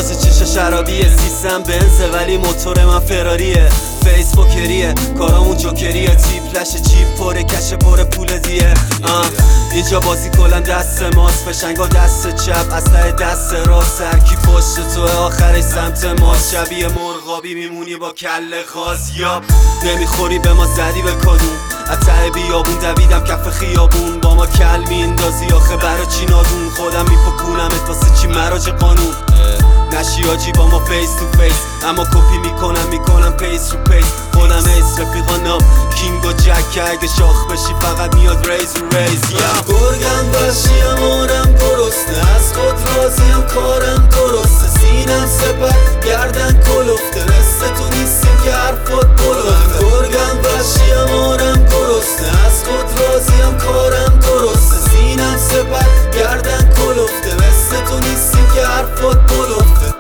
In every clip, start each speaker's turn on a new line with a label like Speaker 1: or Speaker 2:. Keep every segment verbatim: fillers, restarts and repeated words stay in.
Speaker 1: تازه چش شرابیه، سیستم بنزه ولی موتور من فراریه. فیسبوکریه کارامون جوکریه، تیپلش چیپ پره کش پر پول دیه. اینجا بازی کلن دست ماست، فشنگا دست چپ اسلحه دست راست، هرکی پشت توه آخرش سمت ماست. شبیه مرغابی میمونی با کله خاص، یاب نمیخوری به ما زدی به کدوم. از ته بیابون دویدم کف خیابون، با ما کل میندازی آخه برا چی نادون. خودم میپکونمت واسه چی مراج قانون. نشی آجی با ما فیس تو فیس، اما کپی میکنم میکنم پیس رو پیس. خودم ایس رفیقا نام کینگ و جک، که اگه شاخ بشی فقط میاد ریز رو ریز.
Speaker 2: گرگم وحشیم آرم گرسنه، از خود راضیم کارم درسته. سینم سپر گردن کلفته، مثل تو نیستیم که حرفات بلفته. گرگم وحشیم آرم گرسنه، از خود راضیم کارم درسته. سینم سپر گردن کلفته، مثل تو نیستیم که حرفات بلفته.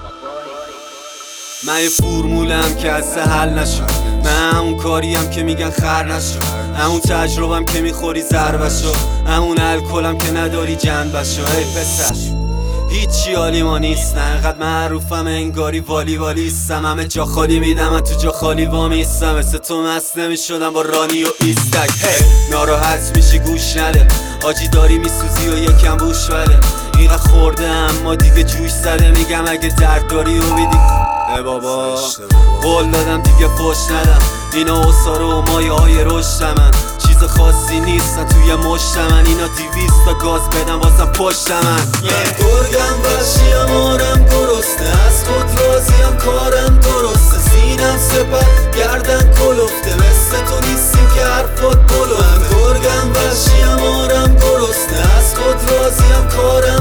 Speaker 1: من یه فرمولم که از حل نشد، من همون کاریم که میگن خر نشد، همون تجربم که میخوری ضربشو، همون الکلم که نداری جنبشو. ای پسر هیچی حالی ما نیست، نه انقدر معروفم انگاری والی والیستم. همه جا خالی میدم من تو جا خالی وامیستم، مثل تو مست نمیشدم با رانی و ایستک. hey. ناراحت میشی گوش نده، آجی داری میسوزی و یکم بوش بده. اینقدر خورده اما دیگه جوش زده، میگم اگه درد داری و بیدی ای بابا قول دادم دیگه فوش ندم. اینا اصاره و مایه های رشت من، چیز خاصی نیستن توی مشت من. اینا دیویست تا گاز بدن واسم پشت من.
Speaker 2: گرگم وحشیم آرم گرسنه، از خود راضیم کارم درسته. سینم سپر گردن کلفته، مثل تو نیستیم که حرفات بلفته. گرگم وحشیم آرم گرسنه، از خود راضیم کارم